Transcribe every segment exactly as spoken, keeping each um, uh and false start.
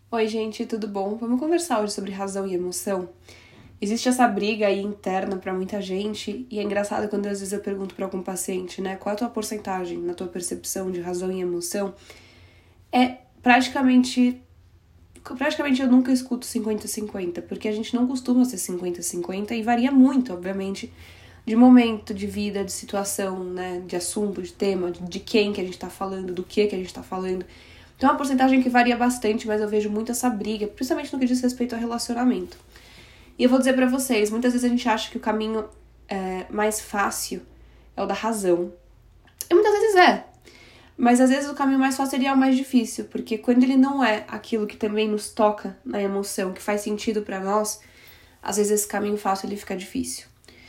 Oi, gente, tudo bom? Vamos conversar hoje sobre razão e emoção? Existe essa briga aí interna pra muita gente e é engraçado quando às vezes eu pergunto pra algum paciente, né, qual é a tua porcentagem na tua percepção de razão e emoção? É praticamente, praticamente eu nunca escuto cinquenta a cinquenta, porque a gente não costuma ser cinquenta a cinquenta e varia muito, obviamente, de momento, de vida, de situação, né, de assunto, de tema, de quem que a gente tá falando, do que que a gente tá falando. Então é uma porcentagem que varia bastante, mas eu vejo muito essa briga, principalmente no que diz respeito ao relacionamento. E eu vou dizer pra vocês, muitas vezes a gente acha que o caminho é, mais fácil é o da razão. E muitas vezes é. Mas às vezes o caminho mais fácil seria o mais difícil, porque quando ele não é aquilo que também nos toca na emoção, que faz sentido pra nós, às vezes esse caminho fácil ele fica difícil.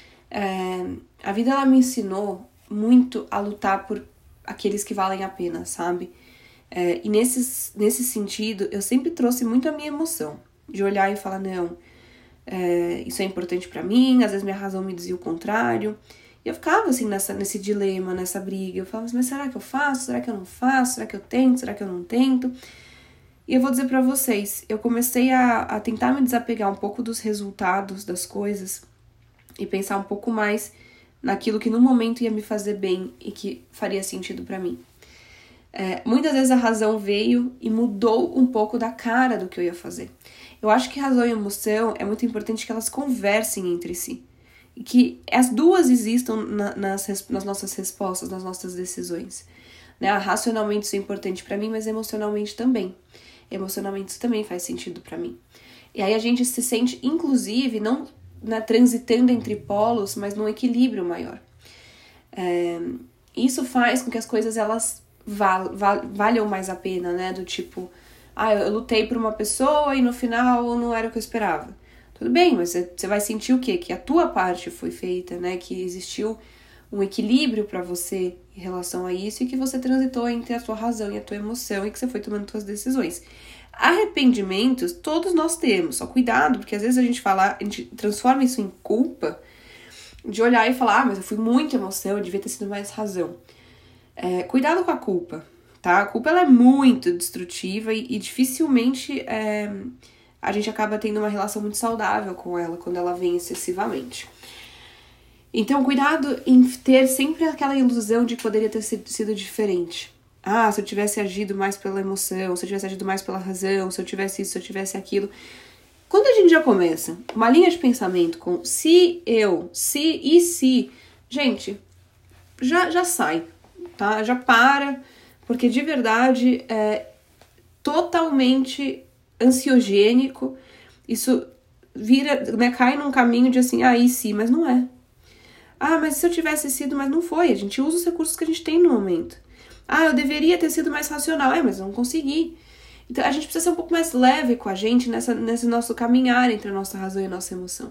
É, a vida ela me ensinou muito a lutar por aqueles que valem a pena, sabe? É, e nesses, nesse sentido, eu sempre trouxe muito a minha emoção, de olhar e falar, não, é, isso é importante pra mim, às vezes minha razão me dizia o contrário. E eu ficava assim nessa, nesse dilema, nessa briga. Eu falava, mas será que eu faço? Será que eu não faço? Será que eu tento? Será que eu não tento? E eu vou dizer pra vocês, eu comecei a, a tentar me desapegar um pouco dos resultados das coisas e pensar um pouco mais naquilo que no momento ia me fazer bem e que faria sentido pra mim. É, muitas vezes a razão veio e mudou um pouco da cara do que eu ia fazer. Eu acho que razão e emoção é muito importante que elas conversem entre si. E que as duas existam na, nas, nas nossas respostas, nas nossas decisões. Né? Racionalmente isso é importante pra mim, mas emocionalmente também. Emocionalmente isso também faz sentido pra mim. E aí a gente se sente, inclusive, não né, transitando entre polos, mas num equilíbrio maior. É, isso faz com que as coisas elas val, val, valham mais a pena, né? Do tipo, ah, eu lutei por uma pessoa e no final não era o que eu esperava. Tudo bem, mas você vai sentir o quê? Que a tua parte foi feita, né? Que existiu um equilíbrio pra você em relação a isso e que você transitou entre a tua razão e a tua emoção e que você foi tomando suas decisões. Arrependimentos todos nós temos, só cuidado, porque às vezes a gente fala, a gente transforma isso em culpa, de olhar e falar, ah, mas eu fui muito emoção, eu devia ter sido mais razão. É, cuidado com a culpa, tá? A culpa ela é muito destrutiva e, e dificilmente é, a gente acaba tendo uma relação muito saudável com ela quando ela vem excessivamente. Então, cuidado em ter sempre aquela ilusão de que poderia ter sido, sido diferente. Ah, se eu tivesse agido mais pela emoção, se eu tivesse agido mais pela razão, se eu tivesse isso, se eu tivesse aquilo. Quando a gente já começa uma linha de pensamento com se eu, se e se, gente, já, já sai, tá? Já para, porque de verdade é totalmente ansiogênico. Isso vira, né, cai num caminho de assim, ah, e se, mas não é. Ah, mas se eu tivesse sido, mas não foi. A gente usa os recursos que a gente tem no momento. Ah, eu deveria ter sido mais racional. É, mas eu não consegui. Então, a gente precisa ser um pouco mais leve com a gente nessa, nesse nosso caminhar entre a nossa razão e a nossa emoção.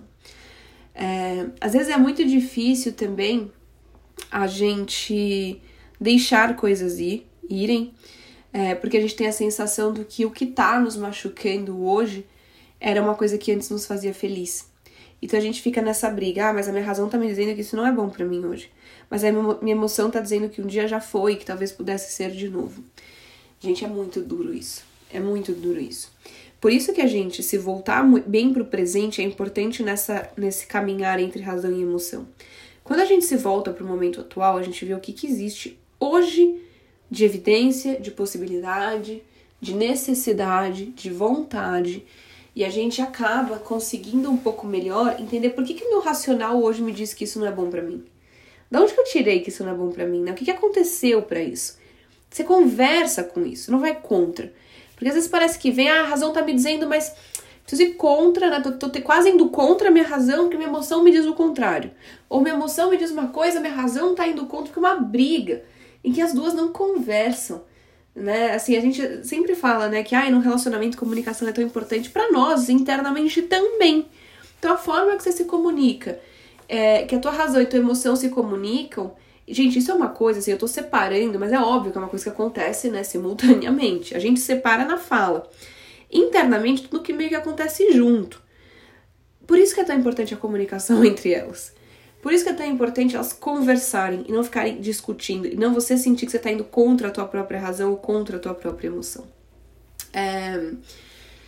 É, às vezes é muito difícil também a gente deixar coisas ir, irem, é, porque a gente tem a sensação do que o que tá nos machucando hoje era uma coisa que antes nos fazia feliz. Então a gente fica nessa briga, ah, mas a minha razão tá me dizendo que isso não é bom pra mim hoje. Mas a minha emoção tá dizendo que um dia já foi e que talvez pudesse ser de novo. Gente, é muito duro isso. É muito duro isso. Por isso que a gente, se voltar bem pro presente, é importante nessa, nesse caminhar entre razão e emoção. Quando a gente se volta pro momento atual, a gente vê o que, que existe hoje de evidência, de possibilidade, de necessidade, de vontade. E a gente acaba conseguindo um pouco melhor entender por que que o meu racional hoje me diz que isso não é bom pra mim. Da onde que eu tirei que isso não é bom pra mim, né? O que que aconteceu pra isso? Você conversa com isso, não vai contra. Porque às vezes parece que vem, ah, a razão tá me dizendo, mas preciso ir contra, né? Tô, tô quase indo contra a minha razão, porque minha emoção me diz o contrário. Ou minha emoção me diz uma coisa, minha razão tá indo contra, porque é uma briga em que as duas não conversam. Né? Assim, a gente sempre fala, né, que ah, no relacionamento comunicação é tão importante para nós, internamente também. Então a forma que você se comunica, é, que a tua razão e a tua emoção se comunicam, gente, isso é uma coisa, assim, eu tô separando, mas é óbvio que é uma coisa que acontece, né, simultaneamente. A gente separa na fala. Internamente, tudo que meio que acontece junto. Por isso que é tão importante a comunicação entre elas. Por isso que é tão importante elas conversarem e não ficarem discutindo. E não você sentir que você tá indo contra a tua própria razão ou contra a tua própria emoção. É...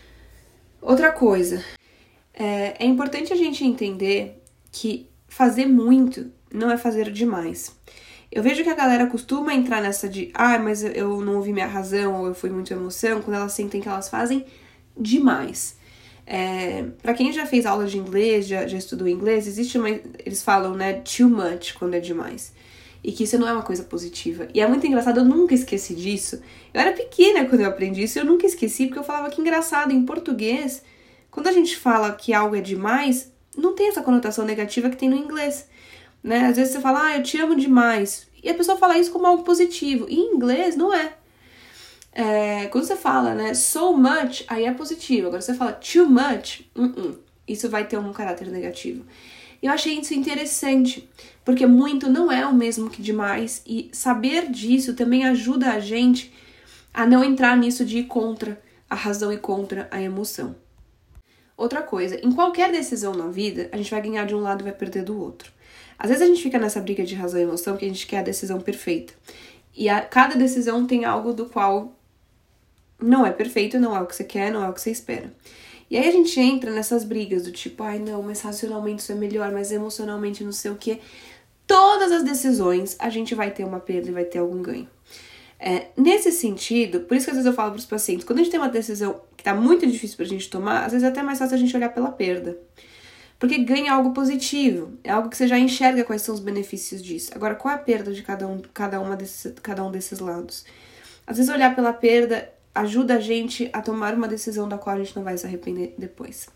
Outra coisa, é, é importante a gente entender que fazer muito não é fazer demais. Eu vejo que a galera costuma entrar nessa de ah, mas eu não ouvi minha razão ou eu fui muito emoção, quando elas sentem que elas fazem demais. É, pra quem já fez aula de inglês, já, já estudou inglês, existe uma... Eles falam, né, too much quando é demais. E que isso não é uma coisa positiva. E é muito engraçado, eu nunca esqueci disso. Eu era pequena quando eu aprendi isso, eu nunca esqueci, porque eu falava que engraçado, em português, quando a gente fala que algo é demais, não tem essa conotação negativa que tem no inglês. Né? Às vezes você fala, ah, eu te amo demais. E a pessoa fala isso como algo positivo. E em inglês não é. É, quando você fala, né, so much, aí é positivo. Agora você fala too much, uh-uh, isso vai ter um caráter negativo. Eu achei isso interessante, porque muito não é o mesmo que demais, e saber disso também ajuda a gente a não entrar nisso de ir contra a razão e contra a emoção. Outra coisa, em qualquer decisão na vida, a gente vai ganhar de um lado e vai perder do outro. Às vezes a gente fica nessa briga de razão e emoção que a gente quer a decisão perfeita. E a, cada decisão tem algo do qual não é perfeito, não é o que você quer, não é o que você espera. E aí a gente entra nessas brigas do tipo, ai não, mas racionalmente isso é melhor, mas emocionalmente não sei o quê. Todas as decisões a gente vai ter uma perda e vai ter algum ganho. É, nesse sentido, por isso que às vezes eu falo para os pacientes, quando a gente tem uma decisão que tá muito difícil pra gente tomar, às vezes é até mais fácil a gente olhar pela perda. Porque ganha algo positivo, é algo que você já enxerga quais são os benefícios disso. Agora, qual é a perda de cada um, cada uma desse, cada um desses lados? Às vezes olhar pela perda ajuda a gente a tomar uma decisão da qual a gente não vai se arrepender depois.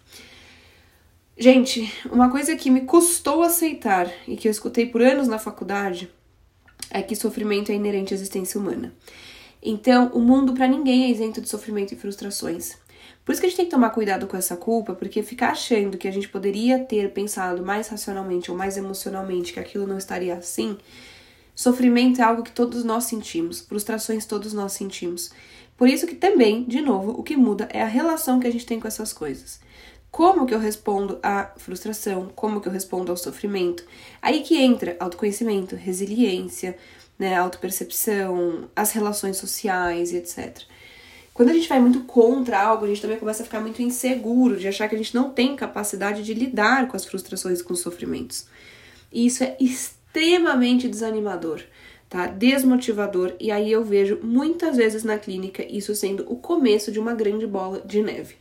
Gente, uma coisa que me custou aceitar e que eu escutei por anos na faculdade é que sofrimento é inerente à existência humana. Então, o mundo para ninguém é isento de sofrimento e frustrações. Por isso que a gente tem que tomar cuidado com essa culpa, porque ficar achando que a gente poderia ter pensado mais racionalmente ou mais emocionalmente que aquilo não estaria assim, sofrimento é algo que todos nós sentimos, frustrações todos nós sentimos. Por isso que também, de novo, o que muda é a relação que a gente tem com essas coisas. Como que eu respondo à frustração? Como que eu respondo ao sofrimento? Aí que entra autoconhecimento, resiliência, né, autopercepção, as relações sociais e etcétera. Quando a gente vai muito contra algo, a gente também começa a ficar muito inseguro, de achar que a gente não tem capacidade de lidar com as frustrações e com os sofrimentos. E isso é extremamente desanimador, tá? Desmotivador, e aí eu vejo muitas vezes na clínica isso sendo o começo de uma grande bola de neve.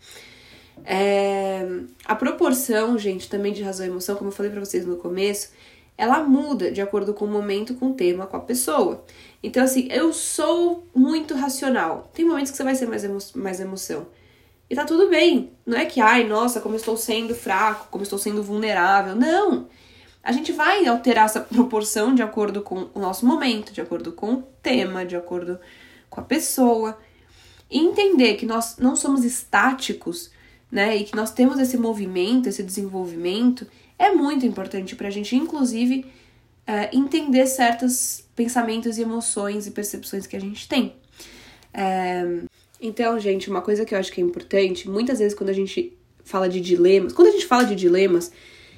É... A proporção, gente, também de razão e emoção, como eu falei pra vocês no começo, ela muda de acordo com o momento, com o tema, com a pessoa. Então, assim, eu sou muito racional. Tem momentos que você vai ser mais, emo- mais emoção. E tá tudo bem. Não é que, ai, nossa, como eu estou sendo fraco, como eu estou sendo vulnerável. Não! A gente vai alterar essa proporção de acordo com o nosso momento, de acordo com o tema, de acordo com a pessoa. E entender que nós não somos estáticos, né? E que nós temos esse movimento, esse desenvolvimento, é muito importante pra gente, inclusive, é, entender certos pensamentos e emoções e percepções que a gente tem. É, então, gente, uma coisa que eu acho que é importante, muitas vezes quando a gente fala de dilemas, quando a gente fala de dilemas,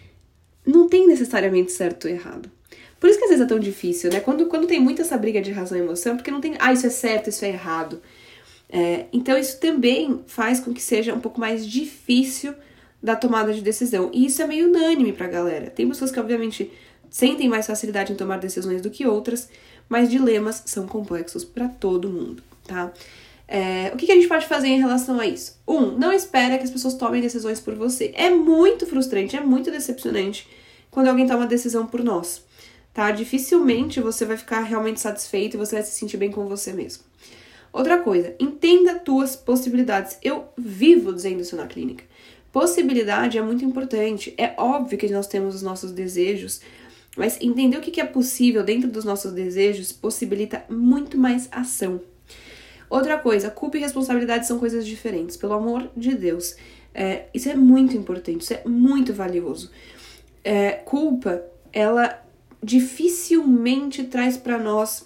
não tem necessariamente certo ou errado. Por isso que às vezes é tão difícil, né? Quando, quando tem muita essa briga de razão e emoção, porque não tem, ah, isso é certo, isso é errado. É, então isso também faz com que seja um pouco mais difícil da tomada de decisão. E isso é meio unânime pra galera. Tem pessoas que, obviamente, sentem mais facilidade em tomar decisões do que outras, mas dilemas são complexos pra todo mundo, tá? É, o que, que a gente pode fazer em relação a isso? Um, não espera que as pessoas tomem decisões por você. É muito frustrante, é muito decepcionante quando alguém toma uma decisão por nós, tá? Dificilmente você vai ficar realmente satisfeito e você vai se sentir bem com você mesmo. Outra coisa, entenda tuas possibilidades. Eu vivo dizendo isso na clínica. Possibilidade é muito importante. É óbvio que nós temos os nossos desejos, mas entender o que é possível dentro dos nossos desejos possibilita muito mais ação. Outra coisa, culpa e responsabilidade são coisas diferentes. Pelo amor de Deus. É, isso é muito importante, isso é muito valioso. É, culpa, ela dificilmente traz pra nós...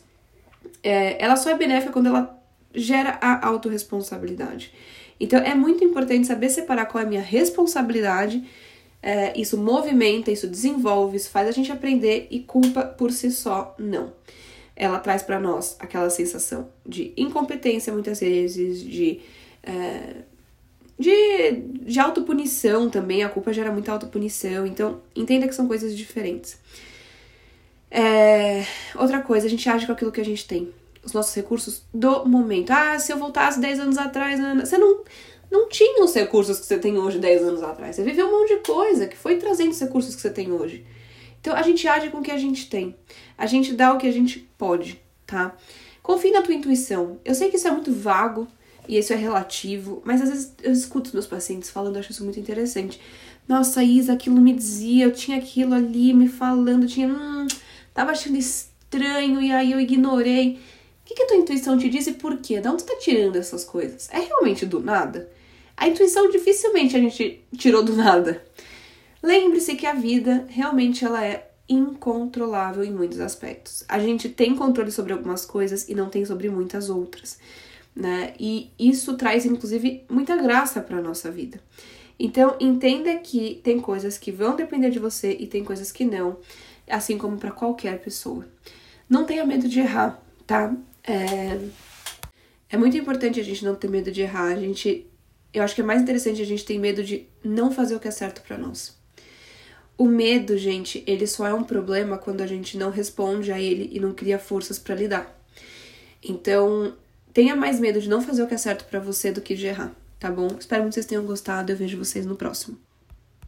É, ela só é benéfica quando ela gera a autorresponsabilidade. Então, é muito importante saber separar qual é a minha responsabilidade. É, isso movimenta, isso desenvolve, isso faz a gente aprender, e culpa por si só, não. Ela traz pra nós aquela sensação de incompetência, muitas vezes, de, é, de ser de autopunição também, a culpa gera muita autopunição, então entenda que são coisas diferentes. É... Outra coisa, a gente age com aquilo que a gente tem, os nossos recursos do momento. Ah, se eu voltasse dez anos atrás, você não, não tinha os recursos que você tem hoje dez anos atrás, você viveu um monte de coisa que foi trazendo os recursos que você tem hoje. Então a gente age com o que a gente tem, a gente dá o que a gente pode, tá? Confie na tua intuição. Eu sei que isso é muito vago e isso é relativo, mas às vezes eu escuto os meus pacientes falando, eu acho isso muito interessante. Nossa, Isa, aquilo me dizia, eu tinha aquilo ali me falando, tinha, hum, tava achando estranho e aí eu ignorei. O que, que a tua intuição te diz e por quê? De onde você tá tirando essas coisas? É realmente do nada? A intuição dificilmente a gente tirou do nada. Lembre-se que a vida realmente ela é incontrolável em muitos aspectos. A gente tem controle sobre algumas coisas e não tem sobre muitas outras, né? E isso traz, inclusive, muita graça para a nossa vida. Então, entenda que tem coisas que vão depender de você e tem coisas que não, assim como para qualquer pessoa. Não tenha medo de errar, tá? É... é muito importante a gente não ter medo de errar. A gente... Eu acho que é mais interessante a gente ter medo de não fazer o que é certo para nós. O medo, gente, ele só é um problema quando a gente não responde a ele e não cria forças pra lidar. Então, tenha mais medo de não fazer o que é certo pra você do que de errar, tá bom? Espero que vocês tenham gostado, eu vejo vocês no próximo.